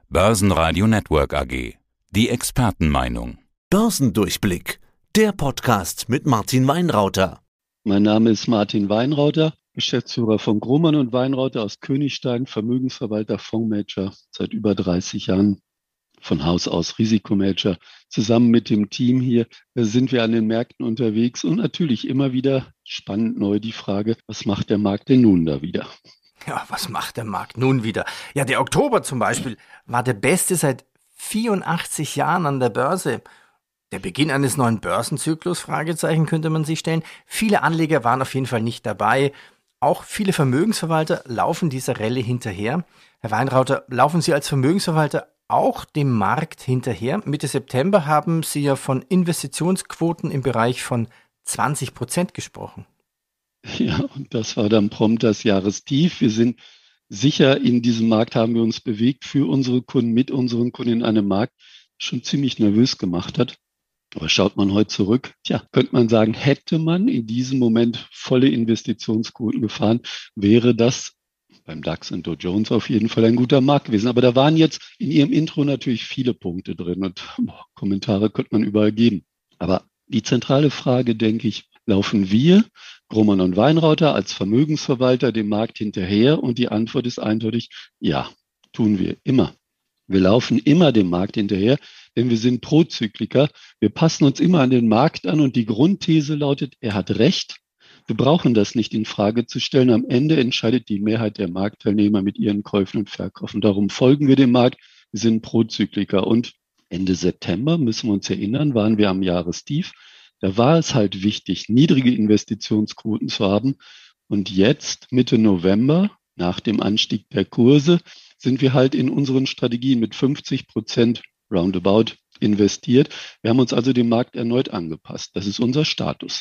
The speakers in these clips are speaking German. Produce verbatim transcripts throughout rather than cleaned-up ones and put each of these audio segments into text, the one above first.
Börsenradio Network A G. Die Expertenmeinung. Börsendurchblick. Der Podcast mit Martin Weinrauter. Mein Name ist Martin Weinrauter, Geschäftsführer von Grohmann und Weinrauter aus Königstein, Vermögensverwalter, Fondsmanager, seit über dreißig Jahren von Haus aus Risikomanager. Zusammen mit dem Team hier sind wir an den Märkten unterwegs und natürlich immer wieder spannend neu die Frage, was macht der Markt denn nun da wieder? Ja, was macht der Markt nun wieder? Ja, der Oktober zum Beispiel war der beste seit vierundachtzig Jahren an der Börse. Der Beginn eines neuen Börsenzyklus, Fragezeichen könnte man sich stellen. Viele Anleger waren auf jeden Fall nicht dabei. Auch viele Vermögensverwalter laufen dieser Rallye hinterher. Herr Weinrauter, laufen Sie als Vermögensverwalter auch dem Markt hinterher? Mitte September haben Sie ja von Investitionsquoten im Bereich von zwanzig Prozent gesprochen. Ja, und das war dann prompt das Jahrestief. Wir sind sicher, in diesem Markt haben wir uns bewegt für unsere Kunden, mit unseren Kunden in einem Markt, der schon ziemlich nervös gemacht hat. Aber schaut man heute zurück, tja, könnte man sagen, hätte man in diesem Moment volle Investitionsquoten gefahren, wäre das beim DAX und Dow Jones auf jeden Fall ein guter Markt gewesen. Aber da waren jetzt in Ihrem Intro natürlich viele Punkte drin und boah, Kommentare könnte man überall geben. Aber die zentrale Frage, denke ich, laufen wir, Grohmann und Weinrauter, als Vermögensverwalter dem Markt hinterher? Und die Antwort ist eindeutig, ja, tun wir immer. Wir laufen immer dem Markt hinterher, denn wir sind Prozykliker. Wir passen uns immer an den Markt an und die Grundthese lautet, er hat recht. Wir brauchen das nicht in Frage zu stellen. Am Ende entscheidet die Mehrheit der Marktteilnehmer mit ihren Käufen und Verkaufen. Darum folgen wir dem Markt. Wir sind Prozykliker. Und Ende September, müssen wir uns erinnern, waren wir am Jahrestief. Da war es halt wichtig, niedrige Investitionsquoten zu haben. Und jetzt, Mitte November, nach dem Anstieg der Kurse, sind wir halt in unseren Strategien mit fünfzig Prozent roundabout investiert. Wir haben uns also dem Markt erneut angepasst. Das ist unser Status.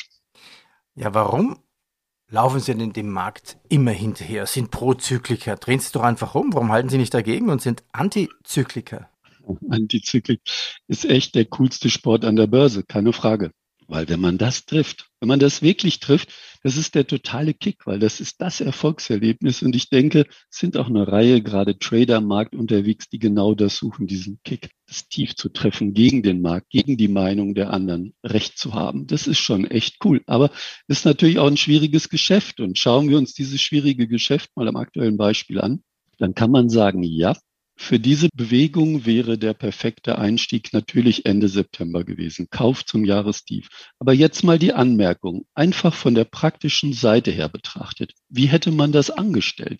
Ja, warum laufen Sie denn dem Markt immer hinterher? Sind Prozykliker? Drehen Sie doch einfach um. Warum halten Sie nicht dagegen und sind Antizykliker? Antizyklik ist echt der coolste Sport an der Börse, keine Frage. Weil wenn man das trifft, wenn man das wirklich trifft, das ist der totale Kick, weil das ist das Erfolgserlebnis. Und ich denke, es sind auch eine Reihe gerade Trader am Markt unterwegs, die genau das suchen, diesen Kick, das Tief zu treffen, gegen den Markt, gegen die Meinung der anderen Recht zu haben. Das ist schon echt cool. Aber es ist natürlich auch ein schwieriges Geschäft. Und schauen wir uns dieses schwierige Geschäft mal am aktuellen Beispiel an, dann kann man sagen, ja, für diese Bewegung wäre der perfekte Einstieg natürlich Ende September gewesen. Kauf zum Jahrestief. Aber jetzt mal die Anmerkung, einfach von der praktischen Seite her betrachtet. Wie hätte man das angestellt?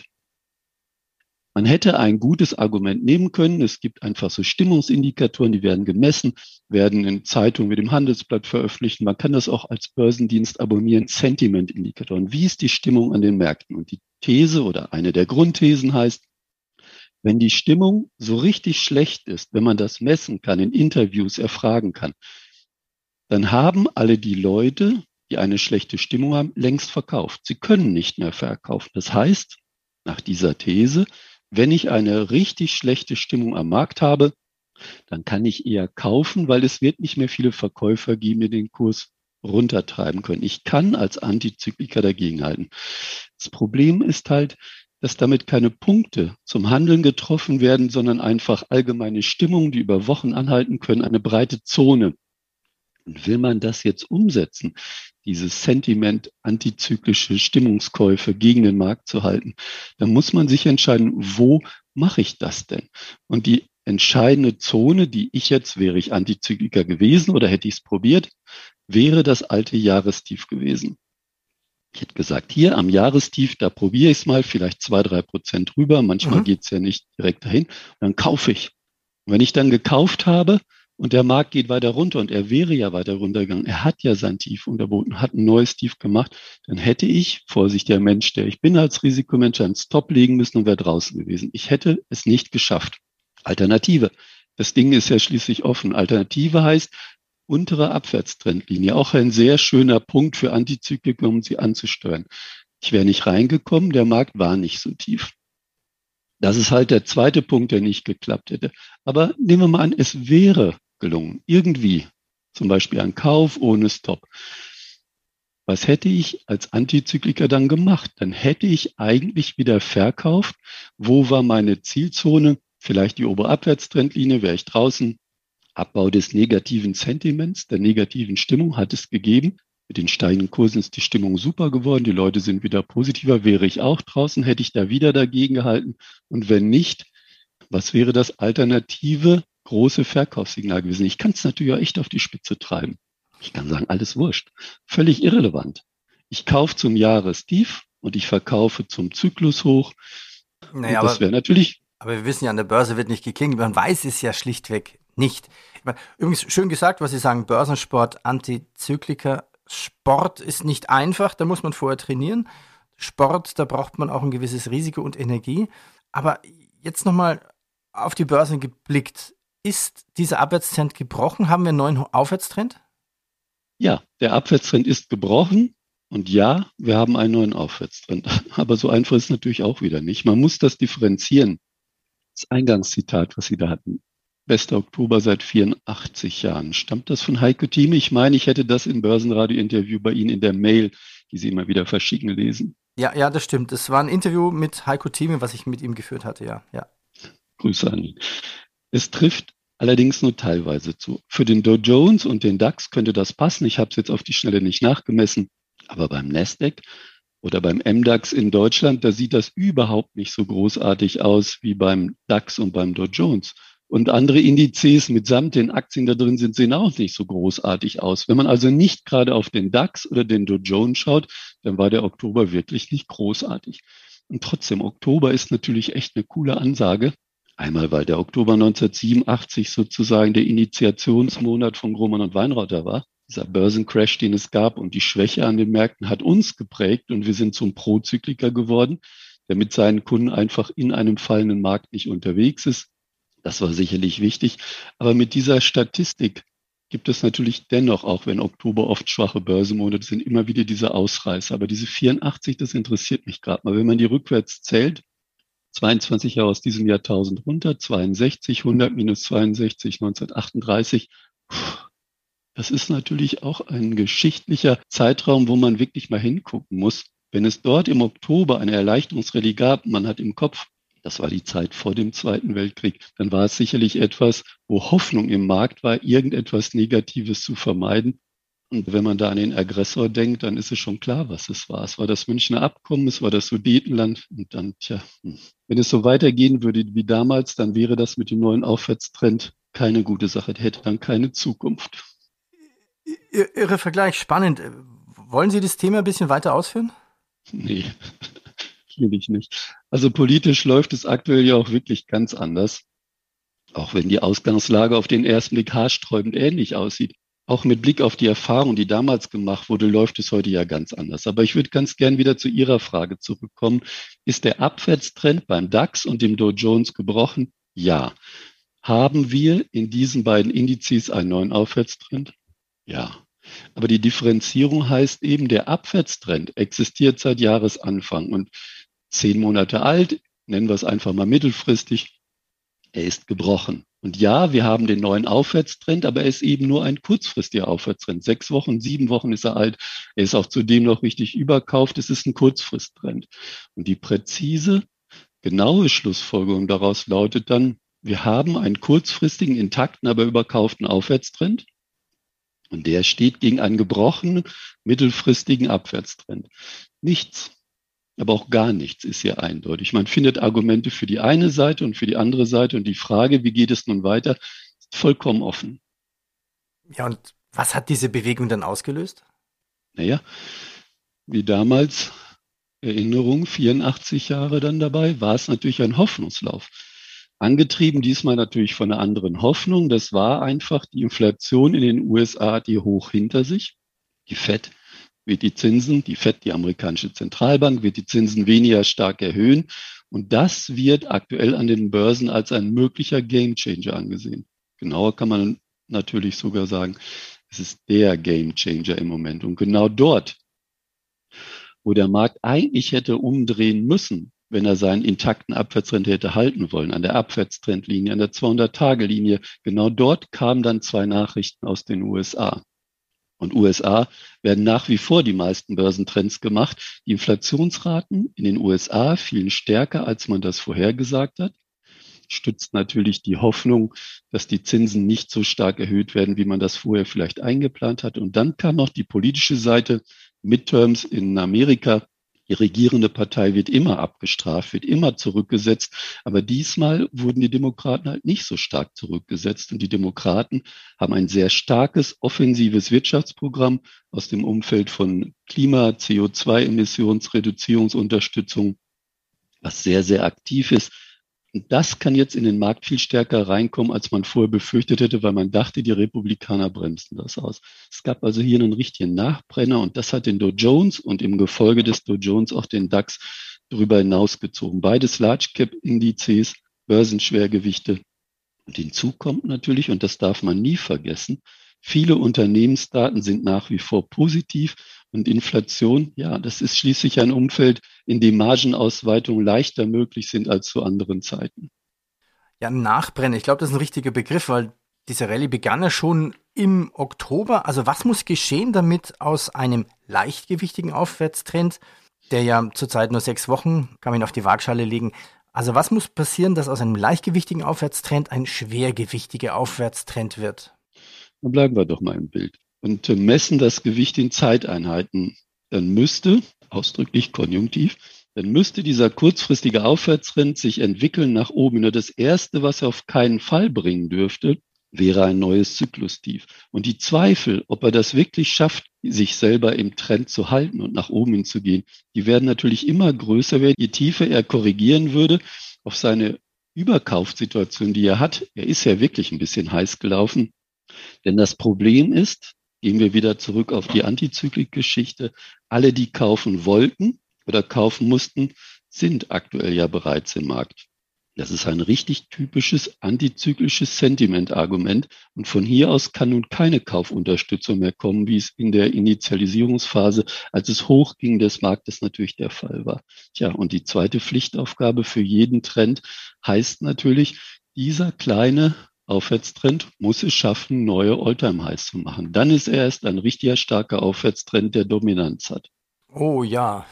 Man hätte ein gutes Argument nehmen können. Es gibt einfach so Stimmungsindikatoren, die werden gemessen, werden in Zeitungen wie dem Handelsblatt veröffentlicht. Man kann das auch als Börsendienst abonnieren. Sentimentindikatoren. Wie ist die Stimmung an den Märkten? Und die These oder eine der Grundthesen heißt, wenn die Stimmung so richtig schlecht ist, wenn man das messen kann, in Interviews erfragen kann, dann haben alle die Leute, die eine schlechte Stimmung haben, längst verkauft. Sie können nicht mehr verkaufen. Das heißt, nach dieser These, wenn ich eine richtig schlechte Stimmung am Markt habe, dann kann ich eher kaufen, weil es wird nicht mehr viele Verkäufer geben, die den Kurs runtertreiben können. Ich kann als Antizykliker dagegenhalten. Das Problem ist halt, dass damit keine Punkte zum Handeln getroffen werden, sondern einfach allgemeine Stimmungen, die über Wochen anhalten können, eine breite Zone. Und will man das jetzt umsetzen, dieses Sentiment, antizyklische Stimmungskäufe gegen den Markt zu halten, dann muss man sich entscheiden, wo mache ich das denn? Und die entscheidende Zone, die ich jetzt, wäre ich Antizykliker gewesen oder hätte ich es probiert, wäre das alte Jahrestief gewesen. Ich hätte gesagt, hier am Jahrestief, da probiere ich es mal, vielleicht zwei, drei Prozent rüber. Manchmal mhm. geht es ja nicht direkt dahin. Und dann kaufe ich. Und wenn ich dann gekauft habe und der Markt geht weiter runter und er wäre ja weiter runtergegangen, er hat ja sein Tief unterboten, hat ein neues Tief gemacht, dann hätte ich, vorsichtiger Mensch, der ich bin als Risikomensch, einen Stop legen müssen und wäre draußen gewesen. Ich hätte es nicht geschafft. Alternative. Das Ding ist ja schließlich offen. Alternative heißt, untere Abwärtstrendlinie, auch ein sehr schöner Punkt für Antizykliker, um sie anzusteuern. Ich wäre nicht reingekommen, der Markt war nicht so tief. Das ist halt der zweite Punkt, der nicht geklappt hätte. Aber nehmen wir mal an, es wäre gelungen, irgendwie, zum Beispiel ein Kauf ohne Stop. Was hätte ich als Antizykliker dann gemacht? Dann hätte ich eigentlich wieder verkauft. Wo war meine Zielzone? vielleicht die obere Abwärtstrendlinie, wäre ich draußen. Abbau des negativen Sentiments, der negativen Stimmung hat es gegeben. Mit den steigenden Kursen ist die Stimmung super geworden. Die Leute sind wieder positiver. Wäre ich auch draußen, hätte ich da wieder dagegen gehalten. Und wenn nicht, was wäre das alternative große Verkaufssignal gewesen? Ich kann es natürlich auch echt auf die Spitze treiben. Ich kann sagen, alles wurscht. Völlig irrelevant. Ich kaufe zum Jahrestief und ich verkaufe zum Zyklushoch. Naja, das wäre natürlich... Aber wir wissen ja, an der Börse wird nicht geklingelt. Man weiß es ja schlichtweg nicht. Übrigens, schön gesagt, was Sie sagen, Börsensport, Antizykliker. Sport ist nicht einfach, da muss man vorher trainieren. Sport, da braucht man auch ein gewisses Risiko und Energie. Aber jetzt nochmal auf die Börse geblickt. Ist dieser Abwärtstrend gebrochen? Haben wir einen neuen Aufwärtstrend? Ja, der Abwärtstrend ist gebrochen. Und ja, wir haben einen neuen Aufwärtstrend. Aber so einfach ist es natürlich auch wieder nicht. Man muss das differenzieren. Das Eingangszitat, was Sie da hatten. Bester Oktober seit vierundachtzig Jahren. Stammt das von Heiko Thieme? Ich meine, ich hätte das im Börsenradio-Interview bei Ihnen in der Mail, die Sie immer wieder verschicken, gelesen. Ja, ja, das stimmt. Das war ein Interview mit Heiko Thieme, was ich mit ihm geführt hatte, ja. ja. Grüße an ihn. Es trifft allerdings nur teilweise zu. Für den Dow Jones und den DAX könnte das passen. Ich habe es jetzt auf die Schnelle nicht nachgemessen. Aber beim Nasdaq oder beim M DAX in Deutschland, da sieht das überhaupt nicht so großartig aus wie beim DAX und beim Dow Jones. Und andere Indizes mitsamt den Aktien da drin sind, sehen auch nicht so großartig aus. Wenn man also nicht gerade auf den DAX oder den Dow Jones schaut, dann war der Oktober wirklich nicht großartig. Und trotzdem, Oktober ist natürlich echt eine coole Ansage. Einmal, weil der Oktober neunzehnhundertsiebenundachtzig sozusagen der Initiationsmonat von Grohmann und Weinrauter war. Dieser Börsencrash, den es gab und die Schwäche an den Märkten hat uns geprägt und wir sind zum Prozykliker geworden, der mit seinen Kunden einfach in einem fallenden Markt nicht unterwegs ist. Das war sicherlich wichtig. Aber mit dieser Statistik gibt es natürlich dennoch, auch wenn Oktober oft schwache Börsenmonate sind, immer wieder diese Ausreißer. Aber diese vierundachtzig, das interessiert mich gerade mal. Wenn man die rückwärts zählt, zweiundzwanzig Jahre aus diesem Jahrtausend runter, zweiundsechzig, hundert minus zweiundsechzig, neunzehnhundertachtunddreißig. Das ist natürlich auch ein geschichtlicher Zeitraum, wo man wirklich mal hingucken muss. Wenn es dort im Oktober eine Erleichterungsrallye gab, man hat im Kopf, das war die Zeit vor dem Zweiten Weltkrieg, dann war es sicherlich etwas, wo Hoffnung im Markt war, irgendetwas Negatives zu vermeiden. Und wenn man da an den Aggressor denkt, dann ist es schon klar, was es war. Es war das Münchner Abkommen, es war das Sudetenland. Und dann, tja, wenn es so weitergehen würde wie damals, dann wäre das mit dem neuen Aufwärtstrend keine gute Sache, hätte dann keine Zukunft. Irre Vergleich, spannend. Wollen Sie das Thema ein bisschen weiter ausführen? Nee, will ich nicht. Also politisch läuft es aktuell ja auch wirklich ganz anders. Auch wenn die Ausgangslage auf den ersten Blick haarsträubend ähnlich aussieht. Auch mit Blick auf die Erfahrung, die damals gemacht wurde, läuft es heute ja ganz anders. Aber ich würde ganz gern wieder zu Ihrer Frage zurückkommen. Ist der Abwärtstrend beim DAX und dem Dow Jones gebrochen? Ja. Haben wir in diesen beiden Indizes einen neuen Aufwärtstrend? Ja. Aber die Differenzierung heißt eben, der Abwärtstrend existiert seit Jahresanfang und zehn Monate alt, nennen wir es einfach mal mittelfristig, er ist gebrochen. Und ja, wir haben den neuen Aufwärtstrend, aber er ist eben nur ein kurzfristiger Aufwärtstrend. Sechs Wochen, sieben Wochen ist er alt. Er ist auch zudem noch richtig überkauft. Es ist ein Kurzfristtrend. Und die präzise, genaue Schlussfolgerung daraus lautet dann, wir haben einen kurzfristigen, intakten, aber überkauften Aufwärtstrend. Und der steht gegen einen gebrochenen, mittelfristigen Abwärtstrend. Nichts, aber auch gar nichts ist hier eindeutig. Man findet Argumente für die eine Seite und für die andere Seite. Und die Frage, wie geht es nun weiter, ist vollkommen offen. Ja, und was hat diese Bewegung dann ausgelöst? Naja, wie damals, Erinnerung, vierundachtzig Jahre dann dabei, war es natürlich ein Hoffnungslauf. Angetrieben diesmal natürlich von einer anderen Hoffnung. Das war einfach die Inflation in den U S A, die hoch hinter sich. Die Fed wird die Zinsen, die Fed, die amerikanische Zentralbank, wird die Zinsen weniger stark erhöhen. Und das wird aktuell an den Börsen als ein möglicher Gamechanger angesehen. Genauer kann man natürlich sogar sagen, es ist der Gamechanger im Moment. Und genau dort, wo der Markt eigentlich hätte umdrehen müssen, wenn er seinen intakten Abwärtstrend hätte halten wollen, an der Abwärtstrendlinie, an der zweihundert-Tage-Linie. Genau dort kamen dann zwei Nachrichten aus den U S A. Und U S A werden nach wie vor die meisten Börsentrends gemacht. Die Inflationsraten in den U S A fielen stärker, als man das vorhergesagt hat. stützt natürlich die Hoffnung, dass die Zinsen nicht so stark erhöht werden, wie man das vorher vielleicht eingeplant hat. Und dann kam noch die politische Seite, Midterms in Amerika. Die regierende Partei wird immer abgestraft, wird immer zurückgesetzt. Aber diesmal wurden die Demokraten halt nicht so stark zurückgesetzt. Und die Demokraten haben ein sehr starkes, offensives Wirtschaftsprogramm aus dem Umfeld von Klima, C O zwei Emissionsreduzierungsunterstützung, was sehr, sehr aktiv ist. Und das kann jetzt in den Markt viel stärker reinkommen, als man vorher befürchtet hätte, weil man dachte, die Republikaner bremsen das aus. Es gab also hier einen richtigen Nachbrenner und das hat den Dow Jones und im Gefolge des Dow Jones auch den DAX darüber hinausgezogen. Beides Large-Cap-Indizes, Börsenschwergewichte. Und hinzu kommt natürlich, und das darf man nie vergessen, viele Unternehmensdaten sind nach wie vor positiv und Inflation, ja, das ist schließlich ein Umfeld, in dem Margenausweitungen leichter möglich sind als zu anderen Zeiten. Ja, Nachbrennen, ich glaube, das ist ein richtiger Begriff, weil diese Rallye begann ja schon im Oktober. Also was muss geschehen, damit aus einem leichtgewichtigen Aufwärtstrend, der ja zurzeit nur sechs Wochen, kann man ihn auf die Waagschale legen, also was muss passieren, dass aus einem leichtgewichtigen Aufwärtstrend ein schwergewichtiger Aufwärtstrend wird? Dann bleiben wir doch mal im Bild und messen das Gewicht in Zeiteinheiten. Dann müsste, ausdrücklich konjunktiv, dann müsste dieser kurzfristige Aufwärtstrend sich entwickeln nach oben. Nur das Erste, was er auf keinen Fall bringen dürfte, wäre ein neues Zyklustief. Und die Zweifel, ob er das wirklich schafft, sich selber im Trend zu halten und nach oben hinzugehen, die werden natürlich immer größer werden, je tiefer er korrigieren würde auf seine Überkaufssituation, die er hat. Er ist ja wirklich ein bisschen heiß gelaufen. Denn das Problem ist, gehen wir wieder zurück auf die Antizyklik-Geschichte, alle, die kaufen wollten oder kaufen mussten, sind aktuell ja bereits im Markt. Das ist ein richtig typisches antizyklisches Sentiment-Argument. Und von hier aus kann nun keine Kaufunterstützung mehr kommen, wie es in der Initialisierungsphase, als es hochging, des Marktes natürlich der Fall war. Tja, und die zweite Pflichtaufgabe für jeden Trend heißt natürlich, dieser kleine Aufwärtstrend muss es schaffen, neue All-Time-Highs zu machen. Dann ist er erst ein richtiger starker Aufwärtstrend, der Dominanz hat. Oh ja,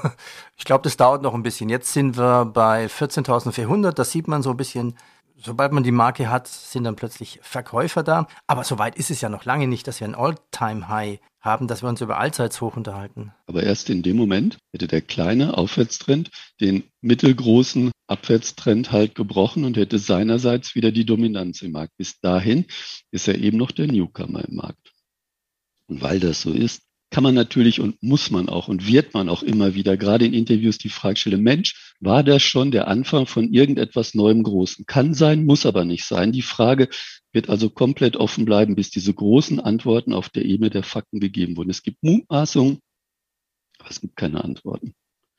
ich glaube, das dauert noch ein bisschen. Jetzt sind wir bei vierzehntausendvierhundert, das sieht man so ein bisschen. Sobald man die Marke hat, sind dann plötzlich Verkäufer da. Aber so weit ist es ja noch lange nicht, dass wir ein All-Time-High haben, dass wir uns über Allzeitshoch unterhalten. Aber erst in dem Moment hätte der kleine Aufwärtstrend den mittelgroßen Abwärtstrend halt gebrochen und hätte seinerseits wieder die Dominanz im Markt. Bis dahin ist er eben noch der Newcomer im Markt. Und weil das so ist, kann man natürlich und muss man auch und wird man auch immer wieder, gerade in Interviews, die Frage stellen, Mensch, war das schon der Anfang von irgendetwas Neuem Großen? Kann sein, muss aber nicht sein. Die Frage wird also komplett offen bleiben, bis diese großen Antworten auf der Ebene der Fakten gegeben wurden. Es gibt Mutmaßungen, aber es gibt keine Antworten.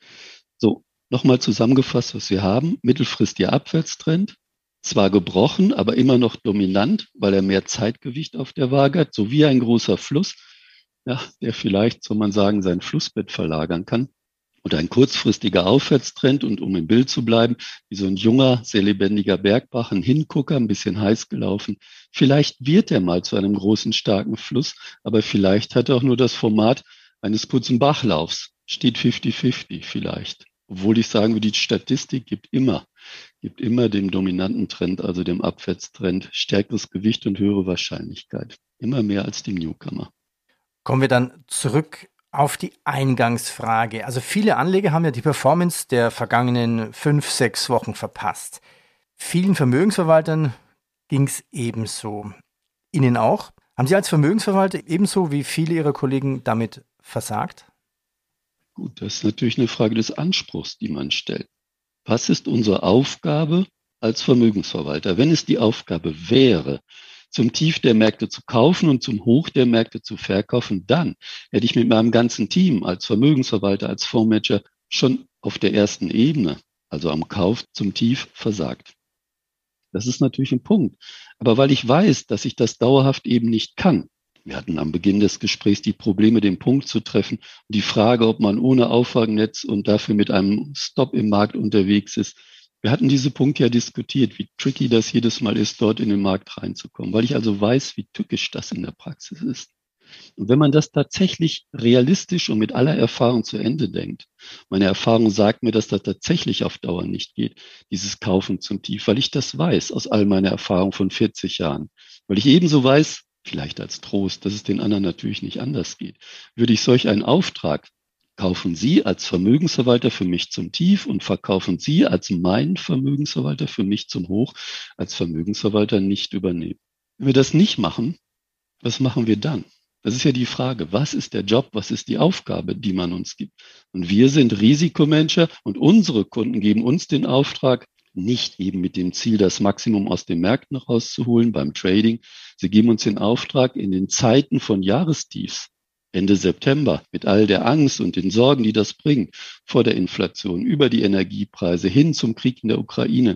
So, nochmal zusammengefasst, was wir haben. Mittelfristiger Abwärtstrend, zwar gebrochen, aber immer noch dominant, weil er mehr Zeitgewicht auf der Waage hat, so wie ein großer Fluss, ja, der vielleicht, soll man sagen, sein Flussbett verlagern kann. Und ein kurzfristiger Aufwärtstrend und um im Bild zu bleiben, wie so ein junger, sehr lebendiger Bergbach, ein Hingucker, ein bisschen heiß gelaufen. Vielleicht wird er mal zu einem großen, starken Fluss, aber vielleicht hat er auch nur das Format eines kurzen Bachlaufs. Steht fünfzig fünfzig vielleicht. Obwohl ich sagen würde, die Statistik gibt immer, gibt immer dem dominanten Trend, also dem Abwärtstrend, stärkeres Gewicht und höhere Wahrscheinlichkeit. Immer mehr als dem Newcomer. Kommen wir dann zurück auf die Eingangsfrage. Also viele Anleger haben ja die Performance der vergangenen fünf, sechs Wochen verpasst. Vielen Vermögensverwaltern ging es ebenso. Ihnen auch? Haben Sie als Vermögensverwalter ebenso wie viele Ihrer Kollegen damit versagt? Gut, das ist natürlich eine Frage des Anspruchs, die man stellt. Was ist unsere Aufgabe als Vermögensverwalter? Wenn es die Aufgabe wäre, zum Tief der Märkte zu kaufen und zum Hoch der Märkte zu verkaufen, dann hätte ich mit meinem ganzen Team als Vermögensverwalter, als Fondsmanager schon auf der ersten Ebene, also am Kauf zum Tief, versagt. Das ist natürlich ein Punkt. Aber weil ich weiß, dass ich das dauerhaft eben nicht kann, wir hatten am Beginn des Gesprächs die Probleme, den Punkt zu treffen und die Frage, ob man ohne Auffangnetz und dafür mit einem Stop im Markt unterwegs ist. Wir hatten diese Punkte ja diskutiert, wie tricky das jedes Mal ist, dort in den Markt reinzukommen, weil ich also weiß, wie tückisch das in der Praxis ist. Und wenn man das tatsächlich realistisch und mit aller Erfahrung zu Ende denkt, meine Erfahrung sagt mir, dass das tatsächlich auf Dauer nicht geht, dieses Kaufen zum Tief, weil ich das weiß aus all meiner Erfahrung von vierzig Jahren. Weil ich ebenso weiß, vielleicht als Trost, dass es den anderen natürlich nicht anders geht, würde ich solch einen Auftrag, kaufen Sie als Vermögensverwalter für mich zum Tief und verkaufen Sie als mein Vermögensverwalter für mich zum Hoch, als Vermögensverwalter nicht übernehmen. Wenn wir das nicht machen, was machen wir dann? Das ist ja die Frage, was ist der Job, was ist die Aufgabe, die man uns gibt? Und wir sind Risikomanager und unsere Kunden geben uns den Auftrag, nicht eben mit dem Ziel, das Maximum aus den Märkten rauszuholen beim Trading. Sie geben uns den Auftrag, in den Zeiten von Jahrestiefs, Ende September, mit all der Angst und den Sorgen, die das bringt, vor der Inflation, über die Energiepreise hin zum Krieg in der Ukraine.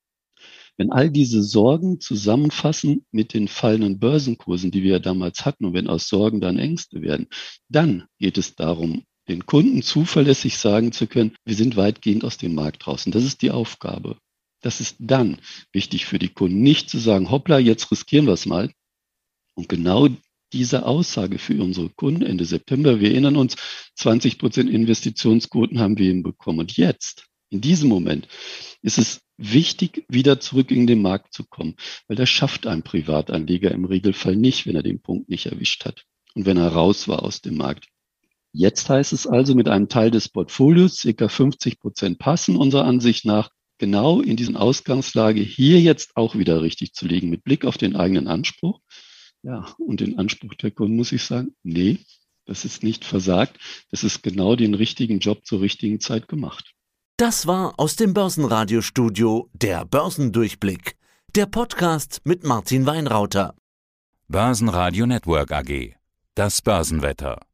Wenn all diese Sorgen zusammenfassen mit den fallenden Börsenkursen, die wir ja damals hatten, und wenn aus Sorgen dann Ängste werden, dann geht es darum, den Kunden zuverlässig sagen zu können, wir sind weitgehend aus dem Markt draußen. Das ist die Aufgabe. Das ist dann wichtig für die Kunden, nicht zu sagen, hoppla, jetzt riskieren wir es mal. Und genau diese Aussage für unsere Kunden Ende September, wir erinnern uns, zwanzig Prozent Investitionsquoten haben wir hinbekommen. Und jetzt, in diesem Moment, ist es wichtig, wieder zurück in den Markt zu kommen, weil das schafft ein Privatanleger im Regelfall nicht, wenn er den Punkt nicht erwischt hat und wenn er raus war aus dem Markt. Jetzt heißt es also, mit einem Teil des Portfolios, ca. fünfzig Prozent passen unserer Ansicht nach, genau in diesen Ausgangslage hier jetzt auch wieder richtig zu legen, mit Blick auf den eigenen Anspruch. Ja, und den Anspruch der Kunden muss ich sagen, nee, das ist nicht versagt, das ist genau den richtigen Job zur richtigen Zeit gemacht. Das war aus dem Börsenradiostudio der Börsendurchblick, der Podcast mit Martin Weinrauter. Börsenradio Network A G. Das Börsenwetter.